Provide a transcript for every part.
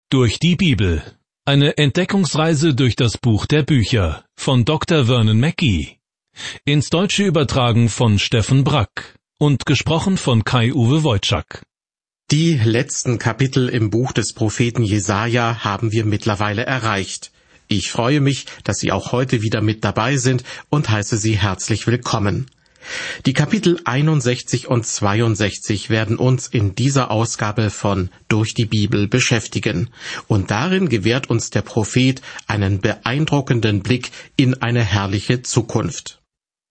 Durch die Bibel. Eine Entdeckungsreise durch das Buch der Bücher von Dr. Vernon Mackey. Ins Deutsche übertragen von Steffen Brack und gesprochen von Kai-Uwe Wojczak. Die letzten Kapitel im Buch des Propheten Jesaja haben wir mittlerweile erreicht. Ich freue mich, dass Sie auch heute wieder mit dabei sind und heiße Sie herzlich willkommen. Die Kapitel 61 und 62 werden uns in dieser Ausgabe von Durch die Bibel beschäftigen. Und darin gewährt uns der Prophet einen beeindruckenden Blick in eine herrliche Zukunft.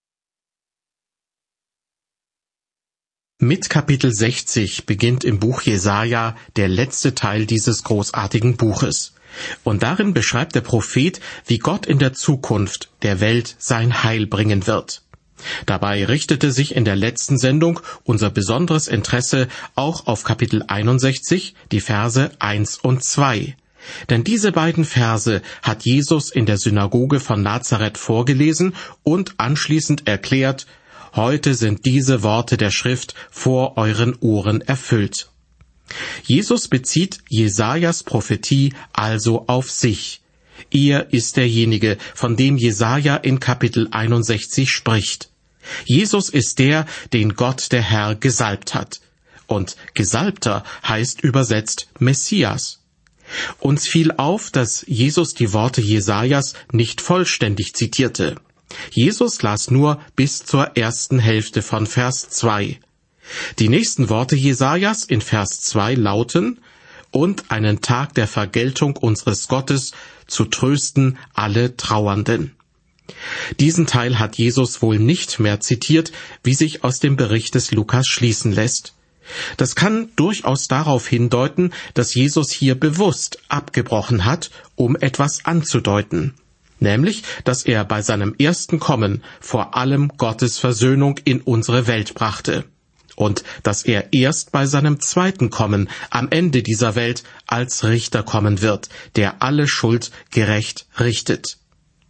Mit Kapitel 60 beginnt im Buch Jesaja der letzte Teil dieses großartigen Buches. Und darin beschreibt der Prophet, wie Gott in der Zukunft der Welt sein Heil bringen wird. Dabei richtete sich in der letzten Sendung unser besonderes Interesse auch auf Kapitel 61, die Verse 1 und 2. Denn diese beiden Verse hat Jesus in der Synagoge von Nazareth vorgelesen und anschließend erklärt: Heute sind diese Worte der Schrift vor euren Ohren erfüllt. Jesus bezieht Jesajas Prophetie also auf sich. Er ist derjenige, von dem Jesaja in Kapitel 61 spricht. Jesus ist der, den Gott der Herr gesalbt hat. Und Gesalbter heißt übersetzt Messias. Uns fiel auf, dass Jesus die Worte Jesajas nicht vollständig zitierte. Jesus las nur bis zur ersten Hälfte von Vers 2. Die nächsten Worte Jesajas in Vers 2 lauten: Und einen Tag der Vergeltung unseres Gottes zu trösten alle Trauernden. Diesen Teil hat Jesus wohl nicht mehr zitiert, wie sich aus dem Bericht des Lukas schließen lässt. Das kann durchaus darauf hindeuten, dass Jesus hier bewusst abgebrochen hat, um etwas anzudeuten. Nämlich, dass er bei seinem ersten Kommen vor allem Gottes Versöhnung in unsere Welt brachte. Und dass er erst bei seinem zweiten Kommen am Ende dieser Welt als Richter kommen wird, der alle Schuld gerecht richtet.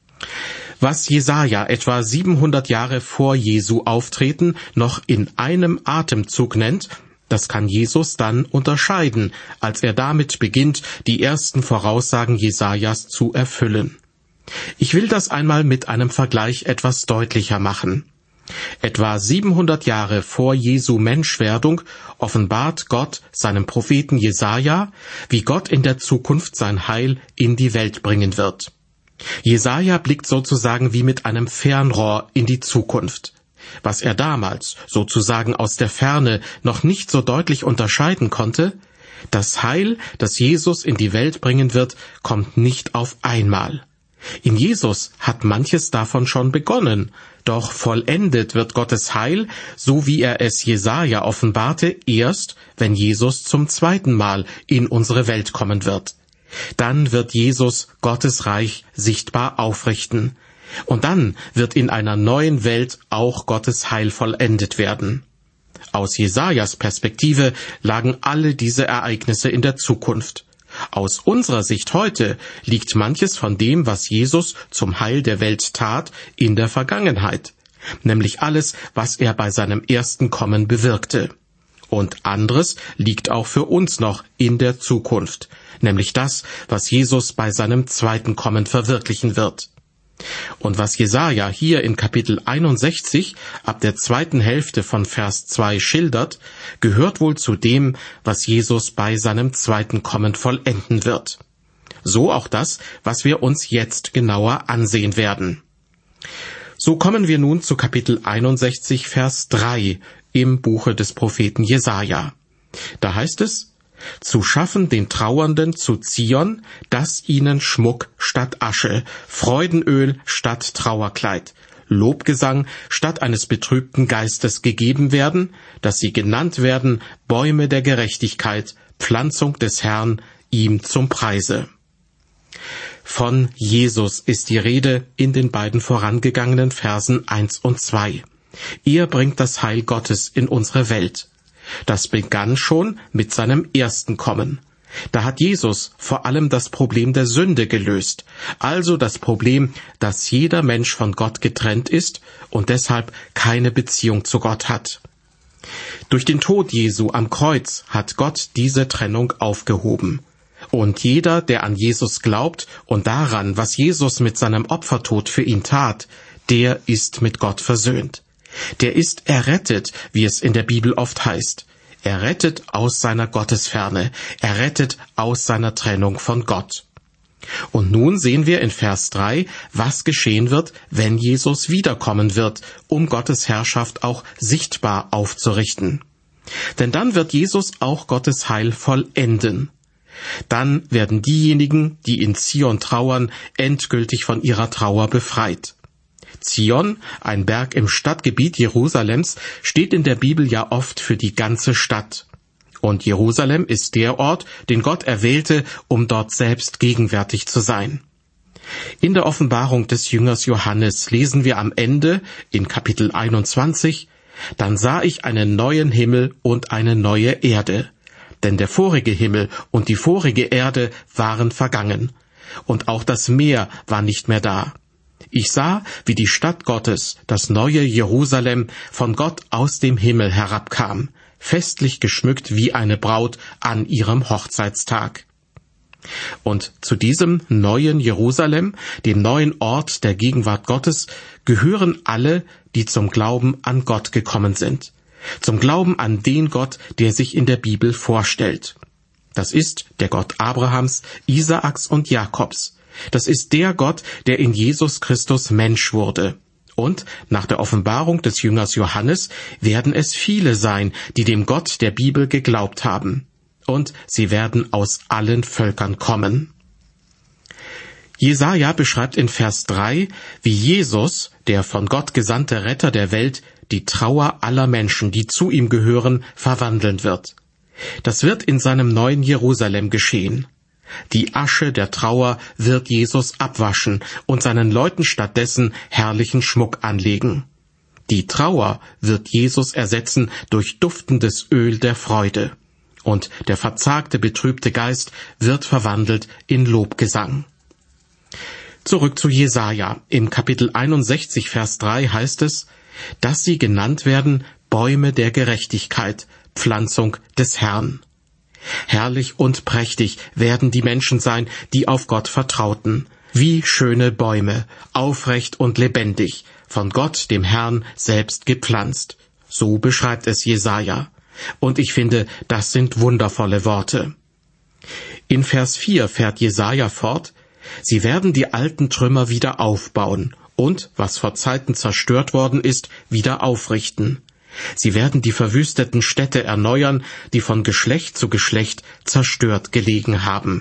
Was Jesaja etwa 700 Jahre vor Jesu Auftreten noch in einem Atemzug nennt, das kann Jesus dann unterscheiden, als er damit beginnt, die ersten Voraussagen Jesajas zu erfüllen. Ich will das einmal mit einem Vergleich etwas deutlicher machen. Etwa 700 Jahre vor Jesu Menschwerdung offenbart Gott seinem Propheten Jesaja, wie Gott in der Zukunft sein Heil in die Welt bringen wird. Jesaja blickt sozusagen wie mit einem Fernrohr in die Zukunft. Was er damals sozusagen aus der Ferne noch nicht so deutlich unterscheiden konnte: Das Heil, das Jesus in die Welt bringen wird, kommt nicht auf einmal. In Jesus hat manches davon schon begonnen, doch vollendet wird Gottes Heil, so wie er es Jesaja offenbarte, erst, wenn Jesus zum zweiten Mal in unsere Welt kommen wird. Dann wird Jesus Gottes Reich sichtbar aufrichten. Und dann wird in einer neuen Welt auch Gottes Heil vollendet werden. Aus Jesajas Perspektive lagen alle diese Ereignisse in der Zukunft. Aus unserer Sicht heute liegt manches von dem, was Jesus zum Heil der Welt tat, in der Vergangenheit, nämlich alles, was er bei seinem ersten Kommen bewirkte. Und anderes liegt auch für uns noch in der Zukunft, nämlich das, was Jesus bei seinem zweiten Kommen verwirklichen wird. Und was Jesaja hier in Kapitel 61 ab der zweiten Hälfte von Vers 2 schildert, gehört wohl zu dem, was Jesus bei seinem zweiten Kommen vollenden wird. So auch das, was wir uns jetzt genauer ansehen werden. So kommen wir nun zu Kapitel 61, Vers 3 im Buche des Propheten Jesaja. Da heißt es: Zu schaffen den Trauernden zu Zion, dass ihnen Schmuck statt Asche, Freudenöl statt Trauerkleid, Lobgesang statt eines betrübten Geistes gegeben werden, dass sie genannt werden Bäume der Gerechtigkeit, Pflanzung des Herrn, ihm zum Preise. Von Jesus ist die Rede in den beiden vorangegangenen Versen 1 und 2. Er bringt das Heil Gottes in unsere Welt. Das begann schon mit seinem ersten Kommen. Da hat Jesus vor allem das Problem der Sünde gelöst, also das Problem, dass jeder Mensch von Gott getrennt ist und deshalb keine Beziehung zu Gott hat. Durch den Tod Jesu am Kreuz hat Gott diese Trennung aufgehoben. Und jeder, der an Jesus glaubt und daran, was Jesus mit seinem Opfertod für ihn tat, der ist mit Gott versöhnt. Der ist errettet, wie es in der Bibel oft heißt. Errettet aus seiner Gottesferne, errettet aus seiner Trennung von Gott. Und nun sehen wir in Vers 3, was geschehen wird, wenn Jesus wiederkommen wird, um Gottes Herrschaft auch sichtbar aufzurichten. Denn dann wird Jesus auch Gottes Heil vollenden. Dann werden diejenigen, die in Zion trauern, endgültig von ihrer Trauer befreit. Zion, ein Berg im Stadtgebiet Jerusalems, steht in der Bibel ja oft für die ganze Stadt. Und Jerusalem ist der Ort, den Gott erwählte, um dort selbst gegenwärtig zu sein. In der Offenbarung des Jüngers Johannes lesen wir am Ende in Kapitel 21, »Dann sah ich einen neuen Himmel und eine neue Erde. Denn der vorige Himmel und die vorige Erde waren vergangen, und auch das Meer war nicht mehr da. Ich sah, wie die Stadt Gottes, das neue Jerusalem, von Gott aus dem Himmel herabkam, festlich geschmückt wie eine Braut an ihrem Hochzeitstag.« Und zu diesem neuen Jerusalem, dem neuen Ort der Gegenwart Gottes, gehören alle, die zum Glauben an Gott gekommen sind. Zum Glauben an den Gott, der sich in der Bibel vorstellt. Das ist der Gott Abrahams, Isaaks und Jakobs. Das ist der Gott, der in Jesus Christus Mensch wurde. Und nach der Offenbarung des Jüngers Johannes werden es viele sein, die dem Gott der Bibel geglaubt haben. Und sie werden aus allen Völkern kommen. Jesaja beschreibt in Vers 3, wie Jesus, der von Gott gesandte Retter der Welt, die Trauer aller Menschen, die zu ihm gehören, verwandeln wird. Das wird in seinem neuen Jerusalem geschehen. Die Asche der Trauer wird Jesus abwaschen und seinen Leuten stattdessen herrlichen Schmuck anlegen. Die Trauer wird Jesus ersetzen durch duftendes Öl der Freude. Und der verzagte, betrübte Geist wird verwandelt in Lobgesang. Zurück zu Jesaja. Im Kapitel 61, Vers 3 heißt es, dass sie genannt werden Bäume der Gerechtigkeit, Pflanzung des Herrn. Herrlich und prächtig werden die Menschen sein, die auf Gott vertrauten, wie schöne Bäume, aufrecht und lebendig, von Gott, dem Herrn, selbst gepflanzt. So beschreibt es Jesaja. Und ich finde, das sind wundervolle Worte. In Vers 4 fährt Jesaja fort, sie werden die alten Trümmer wieder aufbauen und, was vor Zeiten zerstört worden ist, wieder aufrichten. Sie werden die verwüsteten Städte erneuern, die von Geschlecht zu Geschlecht zerstört gelegen haben.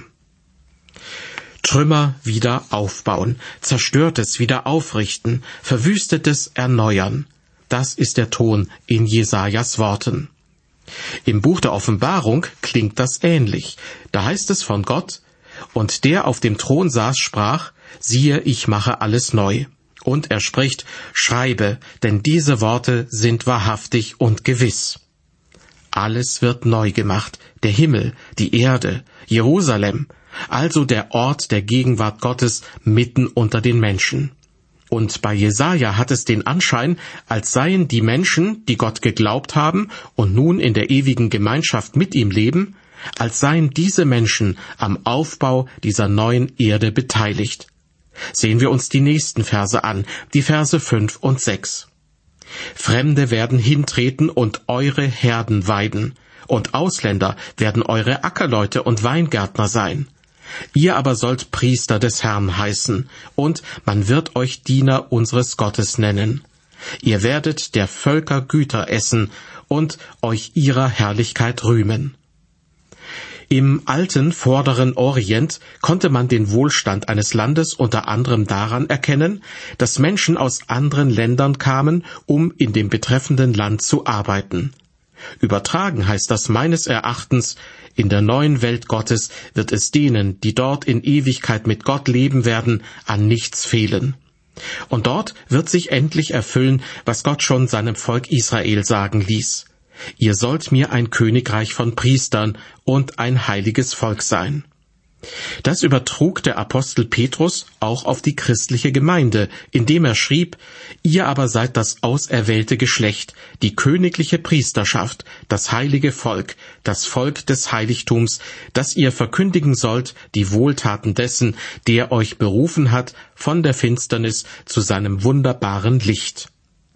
Trümmer wieder aufbauen, Zerstörtes wieder aufrichten, Verwüstetes erneuern. Das ist der Ton in Jesajas Worten. Im Buch der Offenbarung klingt das ähnlich. Da heißt es von Gott, und der auf dem Thron saß, sprach, siehe, ich mache alles neu. Und er spricht, schreibe, denn diese Worte sind wahrhaftig und gewiss. Alles wird neu gemacht, der Himmel, die Erde, Jerusalem, also der Ort der Gegenwart Gottes mitten unter den Menschen. Und bei Jesaja hat es den Anschein, als seien die Menschen, die Gott geglaubt haben und nun in der ewigen Gemeinschaft mit ihm leben, als seien diese Menschen am Aufbau dieser neuen Erde beteiligt. Sehen wir uns die nächsten Verse an, die Verse 5 und 6. Fremde werden hintreten und eure Herden weiden, und Ausländer werden eure Ackerleute und Weingärtner sein. Ihr aber sollt Priester des Herrn heißen, und man wird euch Diener unseres Gottes nennen. Ihr werdet der Völker Güter essen und euch ihrer Herrlichkeit rühmen. Im alten Vorderen Orient konnte man den Wohlstand eines Landes unter anderem daran erkennen, dass Menschen aus anderen Ländern kamen, um in dem betreffenden Land zu arbeiten. Übertragen heißt das meines Erachtens, in der neuen Welt Gottes wird es denen, die dort in Ewigkeit mit Gott leben werden, an nichts fehlen. Und dort wird sich endlich erfüllen, was Gott schon seinem Volk Israel sagen ließ. Ihr sollt mir ein Königreich von Priestern und ein heiliges Volk sein. Das übertrug der Apostel Petrus auch auf die christliche Gemeinde, indem er schrieb: Ihr aber seid das auserwählte Geschlecht, die königliche Priesterschaft, das heilige Volk, das Volk des Heiligtums, dass ihr verkündigen sollt die Wohltaten dessen, der euch berufen hat von der Finsternis zu seinem wunderbaren Licht.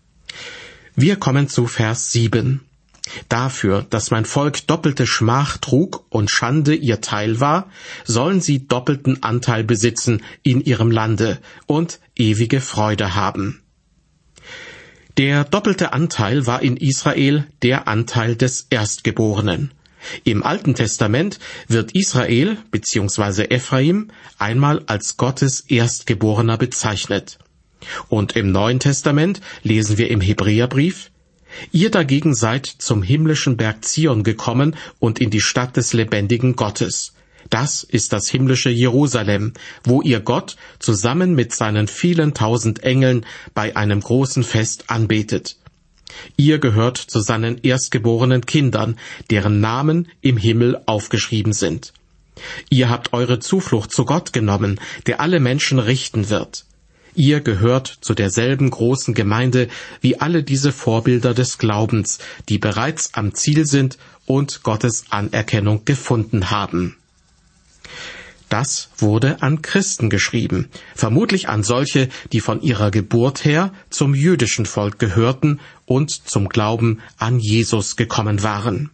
Wir kommen zu Vers 7. Dafür, dass mein Volk doppelte Schmach trug und Schande ihr Teil war, sollen sie doppelten Anteil besitzen in ihrem Lande und ewige Freude haben. Der doppelte Anteil war in Israel der Anteil des Erstgeborenen. Im Alten Testament wird Israel bzw. Ephraim einmal als Gottes Erstgeborener bezeichnet. Und im Neuen Testament lesen wir im Hebräerbrief: Ihr dagegen seid zum himmlischen Berg Zion gekommen und in die Stadt des lebendigen Gottes. Das ist das himmlische Jerusalem, wo ihr Gott zusammen mit seinen vielen tausend Engeln bei einem großen Fest anbetet. Ihr gehört zu seinen erstgeborenen Kindern, deren Namen im Himmel aufgeschrieben sind. Ihr habt eure Zuflucht zu Gott genommen, der alle Menschen richten wird. Ihr gehört zu derselben großen Gemeinde wie alle diese Vorbilder des Glaubens, die bereits am Ziel sind und Gottes Anerkennung gefunden haben. Das wurde an Christen geschrieben, vermutlich an solche, die von ihrer Geburt her zum jüdischen Volk gehörten und zum Glauben an Jesus gekommen waren.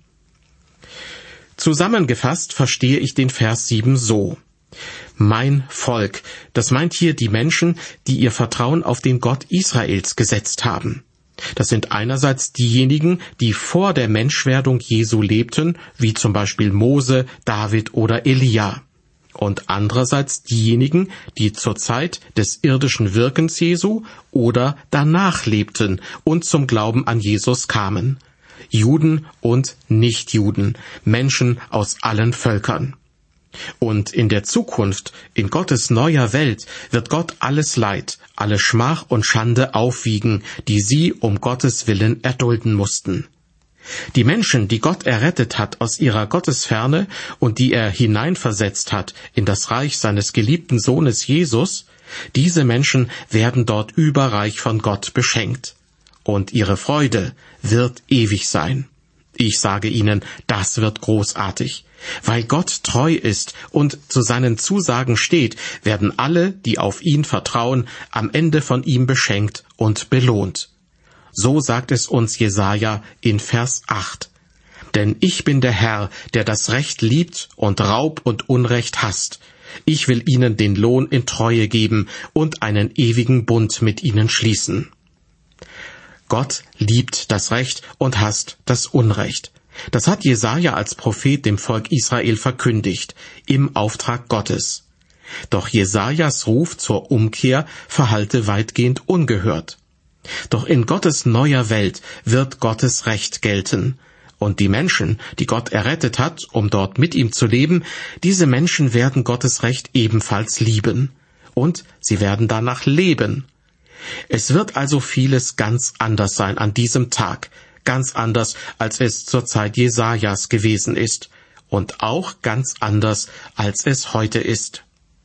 Zusammengefasst verstehe ich den Vers 7 so: Mein Volk, das meint hier die Menschen, die ihr Vertrauen auf den Gott Israels gesetzt haben. Das sind einerseits diejenigen, die vor der Menschwerdung Jesu lebten, wie zum Beispiel Mose, David oder Elia. Und andererseits diejenigen, die zur Zeit des irdischen Wirkens Jesu oder danach lebten und zum Glauben an Jesus kamen. Juden und Nichtjuden, Menschen aus allen Völkern. Und in der Zukunft, in Gottes neuer Welt, wird Gott alles Leid, alle Schmach und Schande aufwiegen, die sie um Gottes Willen erdulden mussten. Die Menschen, die Gott errettet hat aus ihrer Gottesferne und die er hineinversetzt hat in das Reich seines geliebten Sohnes Jesus, diese Menschen werden dort überreich von Gott beschenkt. Und ihre Freude wird ewig sein. Ich sage Ihnen, das wird großartig. Weil Gott treu ist und zu seinen Zusagen steht, werden alle, die auf ihn vertrauen, am Ende von ihm beschenkt und belohnt. So sagt es uns Jesaja in Vers 8. Denn ich bin der Herr, der das Recht liebt und Raub und Unrecht hasst. Ich will ihnen den Lohn in Treue geben und einen ewigen Bund mit ihnen schließen. Gott liebt das Recht und hasst das Unrecht. Das hat Jesaja als Prophet dem Volk Israel verkündigt, im Auftrag Gottes. Doch Jesajas Ruf zur Umkehr verhallte weitgehend ungehört. Doch in Gottes neuer Welt wird Gottes Recht gelten. Und die Menschen, die Gott errettet hat, um dort mit ihm zu leben, diese Menschen werden Gottes Recht ebenfalls lieben. Und sie werden danach leben. Es wird also vieles ganz anders sein an diesem Tag, ganz anders, als es zur Zeit Jesajas gewesen ist, und auch ganz anders, als es heute ist.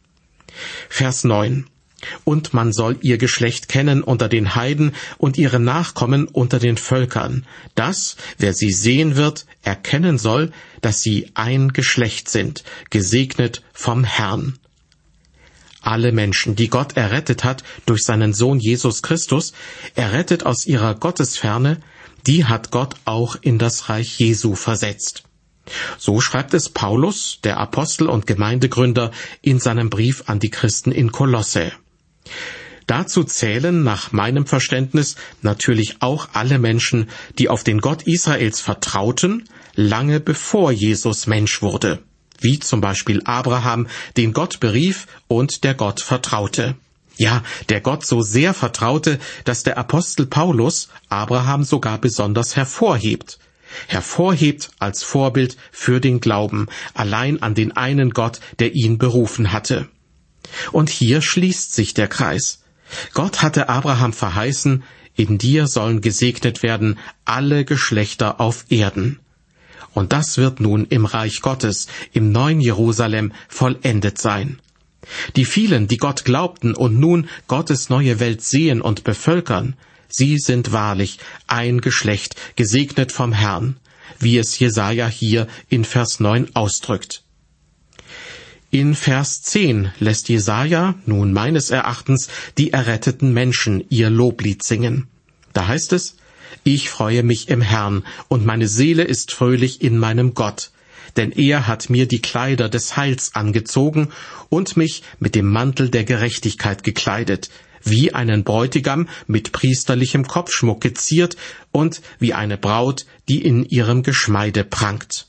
Vers 9. Und man soll ihr Geschlecht kennen unter den Heiden und ihre Nachkommen unter den Völkern, dass, wer sie sehen wird, erkennen soll, dass sie ein Geschlecht sind, gesegnet vom Herrn. Alle Menschen, die Gott errettet hat durch seinen Sohn Jesus Christus, errettet aus ihrer Gottesferne, die hat Gott auch in das Reich Jesu versetzt. So schreibt es Paulus, der Apostel und Gemeindegründer, in seinem Brief an die Christen in Kolosse. Dazu zählen nach meinem Verständnis natürlich auch alle Menschen, die auf den Gott Israels vertrauten, lange bevor Jesus Mensch wurde, wie zum Beispiel Abraham, den Gott berief und der Gott vertraute. Ja, der Gott so sehr vertraute, dass der Apostel Paulus Abraham sogar besonders hervorhebt als Vorbild für den Glauben, allein an den einen Gott, der ihn berufen hatte. Und hier schließt sich der Kreis. Gott hatte Abraham verheißen, in dir sollen gesegnet werden alle Geschlechter auf Erden. Und das wird nun im Reich Gottes, im neuen Jerusalem, vollendet sein. Die vielen, die Gott glaubten und nun Gottes neue Welt sehen und bevölkern, sie sind wahrlich ein Geschlecht, gesegnet vom Herrn, wie es Jesaja hier in Vers 9 ausdrückt. In Vers 10 lässt Jesaja nun meines Erachtens die erretteten Menschen ihr Loblied singen. Da heißt es: Ich freue mich im Herrn, und meine Seele ist fröhlich in meinem Gott, denn er hat mir die Kleider des Heils angezogen und mich mit dem Mantel der Gerechtigkeit gekleidet, wie einen Bräutigam mit priesterlichem Kopfschmuck geziert und wie eine Braut, die in ihrem Geschmeide prangt.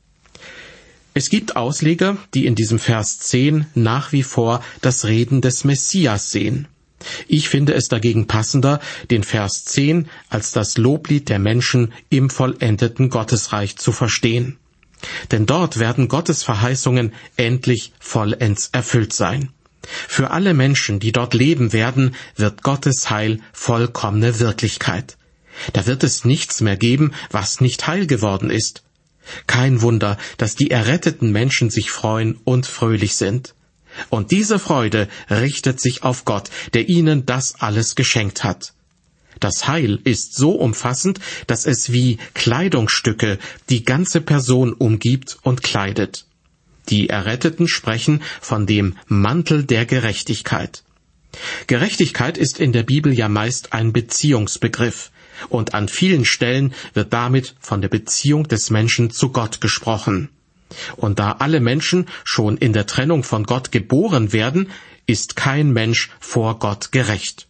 Es gibt Ausleger, die in diesem Vers 10 nach wie vor das Reden des Messias sehen. Ich finde es dagegen passender, den Vers 10 als das Loblied der Menschen im vollendeten Gottesreich zu verstehen. Denn dort werden Gottes Verheißungen endlich vollends erfüllt sein. Für alle Menschen, die dort leben werden, wird Gottes Heil vollkommene Wirklichkeit. Da wird es nichts mehr geben, was nicht heil geworden ist. Kein Wunder, dass die erretteten Menschen sich freuen und fröhlich sind. Und diese Freude richtet sich auf Gott, der ihnen das alles geschenkt hat. Das Heil ist so umfassend, dass es wie Kleidungsstücke die ganze Person umgibt und kleidet. Die Erretteten sprechen von dem Mantel der Gerechtigkeit. Gerechtigkeit ist in der Bibel ja meist ein Beziehungsbegriff, und an vielen Stellen wird damit von der Beziehung des Menschen zu Gott gesprochen. Und da alle Menschen schon in der Trennung von Gott geboren werden, ist kein Mensch vor Gott gerecht.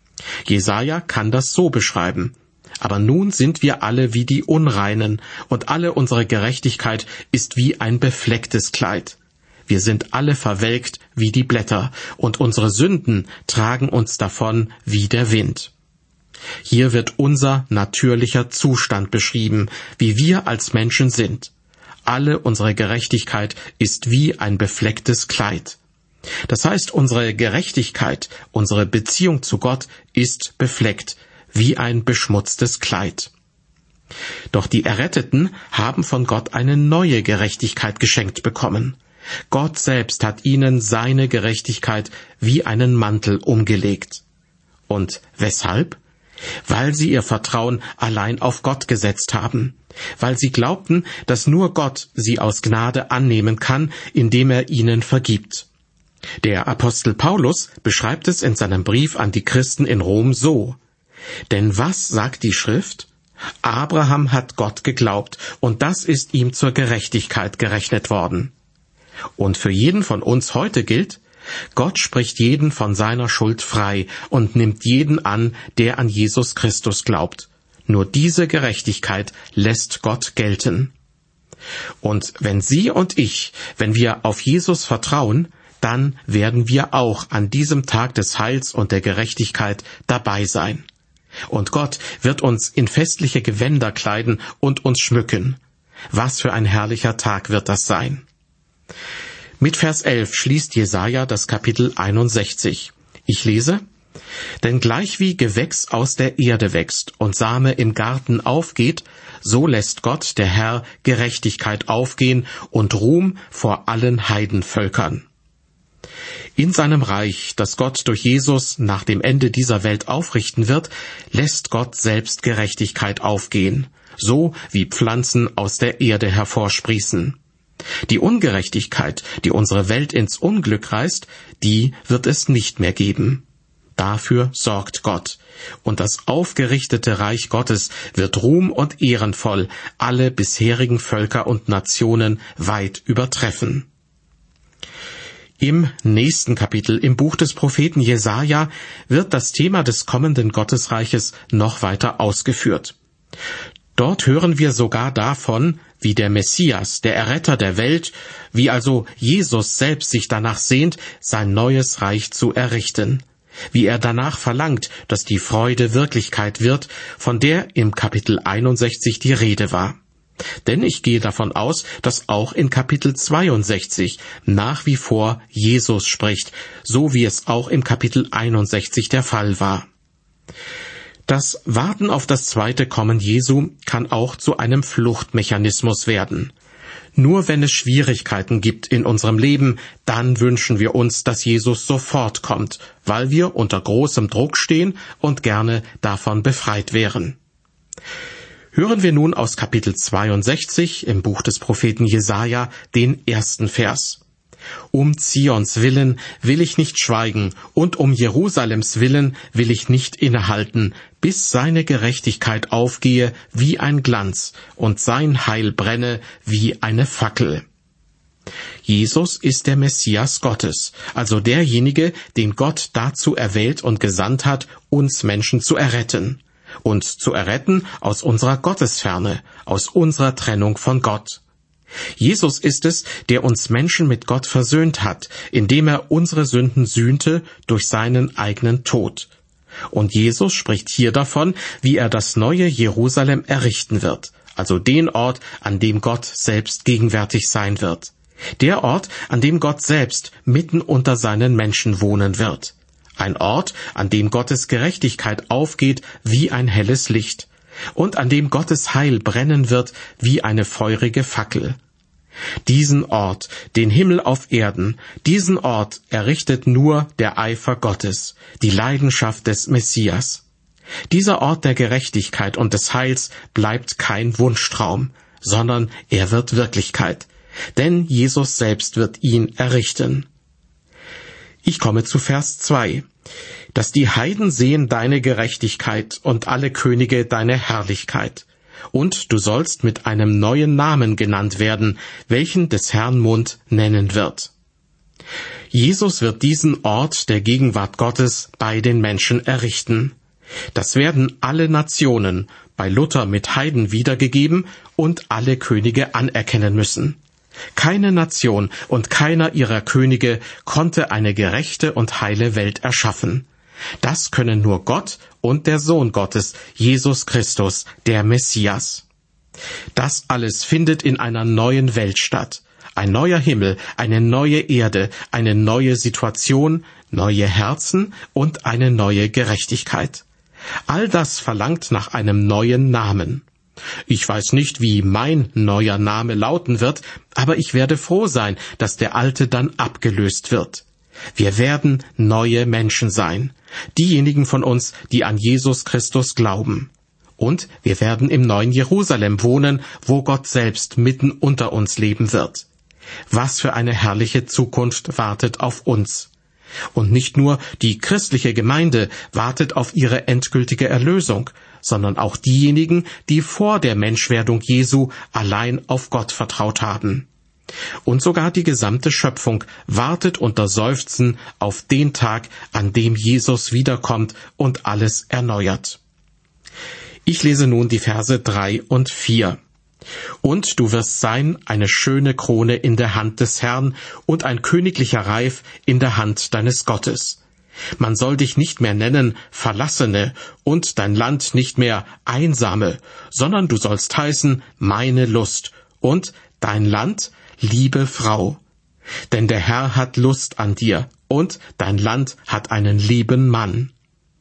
Jesaja kann das so beschreiben: Aber nun sind wir alle wie die Unreinen, und alle unsere Gerechtigkeit ist wie ein beflecktes Kleid. Wir sind alle verwelkt wie die Blätter, und unsere Sünden tragen uns davon wie der Wind. Hier wird unser natürlicher Zustand beschrieben, wie wir als Menschen sind. Alle unsere Gerechtigkeit ist wie ein beflecktes Kleid. Das heißt, unsere Gerechtigkeit, unsere Beziehung zu Gott ist befleckt, wie ein beschmutztes Kleid. Doch die Erretteten haben von Gott eine neue Gerechtigkeit geschenkt bekommen. Gott selbst hat ihnen seine Gerechtigkeit wie einen Mantel umgelegt. Und weshalb? Weil sie ihr Vertrauen allein auf Gott gesetzt haben, weil sie glaubten, dass nur Gott sie aus Gnade annehmen kann, indem er ihnen vergibt. Der Apostel Paulus beschreibt es in seinem Brief an die Christen in Rom so: Denn was sagt die Schrift? Abraham hat Gott geglaubt, und das ist ihm zur Gerechtigkeit gerechnet worden. Und für jeden von uns heute gilt: Gott spricht jeden von seiner Schuld frei und nimmt jeden an, der an Jesus Christus glaubt. Nur diese Gerechtigkeit lässt Gott gelten. Und wenn Sie und ich, wenn wir auf Jesus vertrauen, dann werden wir auch an diesem Tag des Heils und der Gerechtigkeit dabei sein. Und Gott wird uns in festliche Gewänder kleiden und uns schmücken. Was für ein herrlicher Tag wird das sein! Mit Vers 11 schließt Jesaja das Kapitel 61. Ich lese: Denn gleich wie Gewächs aus der Erde wächst und Same im Garten aufgeht, so lässt Gott, der Herr, Gerechtigkeit aufgehen und Ruhm vor allen Heidenvölkern. In seinem Reich, das Gott durch Jesus nach dem Ende dieser Welt aufrichten wird, lässt Gott selbst Gerechtigkeit aufgehen, so wie Pflanzen aus der Erde hervorsprießen. Die Ungerechtigkeit, die unsere Welt ins Unglück reißt, die wird es nicht mehr geben. Dafür sorgt Gott. Und das aufgerichtete Reich Gottes wird ruhm- und ehrenvoll alle bisherigen Völker und Nationen weit übertreffen. Im nächsten Kapitel im Buch des Propheten Jesaja wird das Thema des kommenden Gottesreiches noch weiter ausgeführt. Dort hören wir sogar davon, wie der Messias, der Erretter der Welt, wie also Jesus selbst sich danach sehnt, sein neues Reich zu errichten, wie er danach verlangt, dass die Freude Wirklichkeit wird, von der im Kapitel 61 die Rede war. Denn ich gehe davon aus, dass auch in Kapitel 62 nach wie vor Jesus spricht, so wie es auch im Kapitel 61 der Fall war. Das Warten auf das zweite Kommen Jesu kann auch zu einem Fluchtmechanismus werden. Nur wenn es Schwierigkeiten gibt in unserem Leben, dann wünschen wir uns, dass Jesus sofort kommt, weil wir unter großem Druck stehen und gerne davon befreit wären. Hören wir nun aus Kapitel 62 im Buch des Propheten Jesaja den ersten Vers. Um Zions willen will ich nicht schweigen, und um Jerusalems willen will ich nicht innehalten, bis seine Gerechtigkeit aufgehe wie ein Glanz und sein Heil brenne wie eine Fackel. Jesus ist der Messias Gottes, also derjenige, den Gott dazu erwählt und gesandt hat, uns Menschen zu erretten. Uns zu erretten aus unserer Gottesferne, aus unserer Trennung von Gott. Jesus ist es, der uns Menschen mit Gott versöhnt hat, indem er unsere Sünden sühnte durch seinen eigenen Tod. Und Jesus spricht hier davon, wie er das neue Jerusalem errichten wird, also den Ort, an dem Gott selbst gegenwärtig sein wird. Der Ort, an dem Gott selbst mitten unter seinen Menschen wohnen wird. Ein Ort, an dem Gottes Gerechtigkeit aufgeht wie ein helles Licht. Und an dem Gottes Heil brennen wird wie eine feurige Fackel. Diesen Ort, den Himmel auf Erden, diesen Ort errichtet nur der Eifer Gottes, die Leidenschaft des Messias. Dieser Ort der Gerechtigkeit und des Heils bleibt kein Wunschtraum, sondern er wird Wirklichkeit, denn Jesus selbst wird ihn errichten. Ich komme zu Vers 2. Dass die Heiden sehen deine Gerechtigkeit und alle Könige deine Herrlichkeit. Und du sollst mit einem neuen Namen genannt werden, welchen des Herrn Mund nennen wird. Jesus wird diesen Ort der Gegenwart Gottes bei den Menschen errichten. Das werden alle Nationen, bei Luther mit Heiden wiedergegeben, und alle Könige anerkennen müssen. Keine Nation und keiner ihrer Könige konnte eine gerechte und heile Welt erschaffen. Das können nur Gott und der Sohn Gottes, Jesus Christus, der Messias. Das alles findet in einer neuen Welt statt. Ein neuer Himmel, eine neue Erde, eine neue Situation, neue Herzen und eine neue Gerechtigkeit. All das verlangt nach einem neuen Namen. Ich weiß nicht, wie mein neuer Name lauten wird, aber ich werde froh sein, dass der alte dann abgelöst wird. Wir werden neue Menschen sein, diejenigen von uns, die an Jesus Christus glauben. Und wir werden im neuen Jerusalem wohnen, wo Gott selbst mitten unter uns leben wird. Was für eine herrliche Zukunft wartet auf uns. Und nicht nur die christliche Gemeinde wartet auf ihre endgültige Erlösung, sondern auch diejenigen, die vor der Menschwerdung Jesu allein auf Gott vertraut haben. Und sogar die gesamte Schöpfung wartet unter Seufzen auf den Tag, an dem Jesus wiederkommt und alles erneuert. Ich lese nun die Verse 3 und 4. Und du wirst sein eine schöne Krone in der Hand des Herrn und ein königlicher Reif in der Hand deines Gottes. Man soll dich nicht mehr nennen Verlassene und dein Land nicht mehr Einsame, sondern du sollst heißen meine Lust und dein Land liebe Frau. Denn der Herr hat Lust an dir und dein Land hat einen lieben Mann.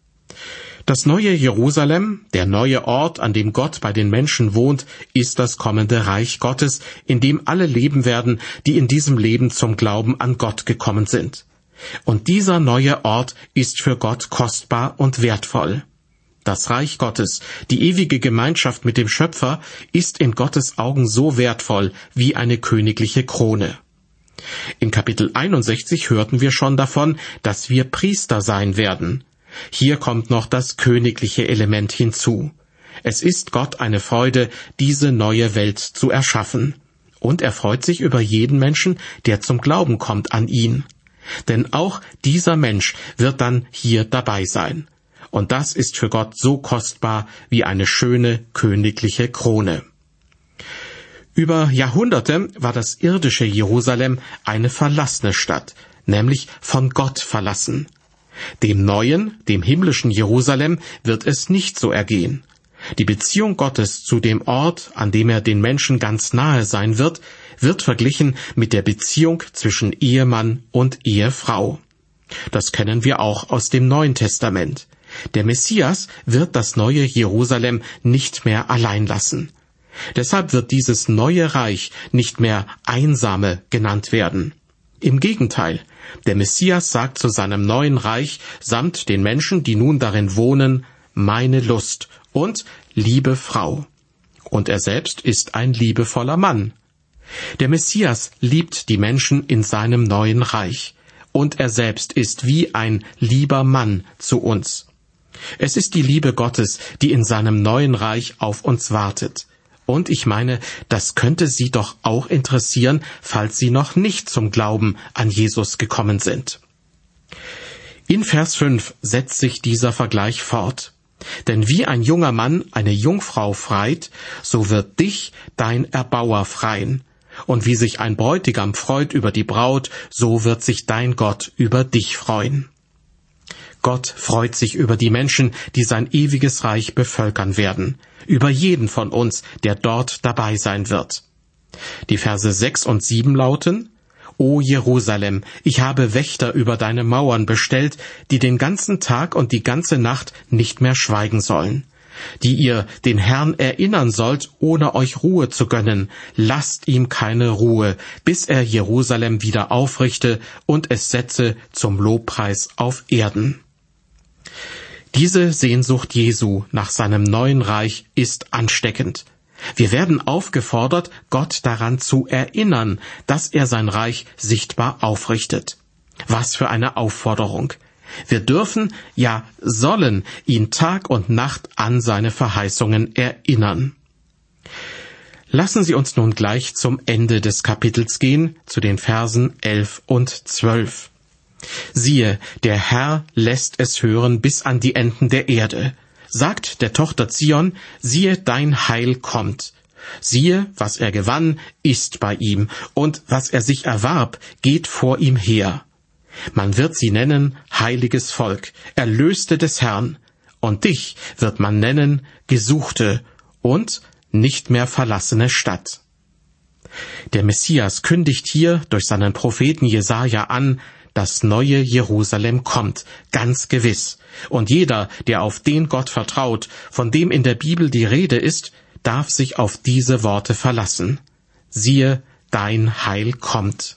Das neue Jerusalem, der neue Ort, an dem Gott bei den Menschen wohnt, ist das kommende Reich Gottes, in dem alle leben werden, die in diesem Leben zum Glauben an Gott gekommen sind. Und dieser neue Ort ist für Gott kostbar und wertvoll. Das Reich Gottes, die ewige Gemeinschaft mit dem Schöpfer, ist in Gottes Augen so wertvoll wie eine königliche Krone. In Kapitel 61 hörten wir schon davon, dass wir Priester sein werden. Hier kommt noch das königliche Element hinzu. Es ist Gott eine Freude, diese neue Welt zu erschaffen. Und er freut sich über jeden Menschen, der zum Glauben kommt an ihn. Denn auch dieser Mensch wird dann hier dabei sein. Und das ist für Gott so kostbar wie eine schöne königliche Krone. Über Jahrhunderte war das irdische Jerusalem eine verlassene Stadt, nämlich von Gott verlassen. Dem neuen, dem himmlischen Jerusalem wird es nicht so ergehen. Die Beziehung Gottes zu dem Ort, an dem er den Menschen ganz nahe sein wird, wird verglichen mit der Beziehung zwischen Ehemann und Ehefrau. Das kennen wir auch aus dem Neuen Testament. Der Messias wird das neue Jerusalem nicht mehr allein lassen. Deshalb wird dieses neue Reich nicht mehr Einsame genannt werden. Im Gegenteil, der Messias sagt zu seinem neuen Reich samt den Menschen, die nun darin wohnen, meine Lust und liebe Frau. Und er selbst ist ein liebevoller Mann. Der Messias liebt die Menschen in seinem neuen Reich. Und er selbst ist wie ein lieber Mann zu uns. Es ist die Liebe Gottes, die in seinem neuen Reich auf uns wartet. Und ich meine, das könnte Sie doch auch interessieren, falls Sie noch nicht zum Glauben an Jesus gekommen sind. In Vers 5 setzt sich dieser Vergleich fort. Denn wie ein junger Mann eine Jungfrau freit, so wird dich dein Erbauer freien. Und wie sich ein Bräutigam freut über die Braut, so wird sich dein Gott über dich freuen. Gott freut sich über die Menschen, die sein ewiges Reich bevölkern werden, über jeden von uns, der dort dabei sein wird. Die Verse 6 und 7 lauten: O Jerusalem, ich habe Wächter über deine Mauern bestellt, die den ganzen Tag und die ganze Nacht nicht mehr schweigen sollen, die ihr den Herrn erinnern sollt, ohne euch Ruhe zu gönnen. Lasst ihm keine Ruhe, bis er Jerusalem wieder aufrichte und es setze zum Lobpreis auf Erden. Diese Sehnsucht Jesu nach seinem neuen Reich ist ansteckend. Wir werden aufgefordert, Gott daran zu erinnern, dass er sein Reich sichtbar aufrichtet. Was für eine Aufforderung! Wir dürfen, ja sollen, ihn Tag und Nacht an seine Verheißungen erinnern. Lassen Sie uns nun gleich zum Ende des Kapitels gehen, zu den Versen 11 und 12. Siehe, der Herr lässt es hören bis an die Enden der Erde. Sagt der Tochter Zion, siehe, dein Heil kommt. Siehe, was er gewann, ist bei ihm, und was er sich erwarb, geht vor ihm her. Man wird sie nennen heiliges Volk, Erlöste des Herrn, und dich wird man nennen Gesuchte und nicht mehr verlassene Stadt. Der Messias kündigt hier durch seinen Propheten Jesaja an, das neue Jerusalem kommt, ganz gewiss. Und jeder, der auf den Gott vertraut, von dem in der Bibel die Rede ist, darf sich auf diese Worte verlassen. Siehe, dein Heil kommt.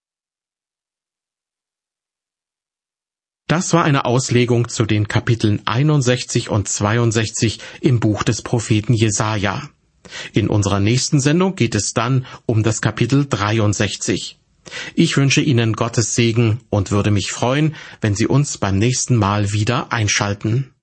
Das war eine Auslegung zu den Kapiteln 61 und 62 im Buch des Propheten Jesaja. In unserer nächsten Sendung geht es dann um das Kapitel 63. Ich wünsche Ihnen Gottes Segen und würde mich freuen, wenn Sie uns beim nächsten Mal wieder einschalten.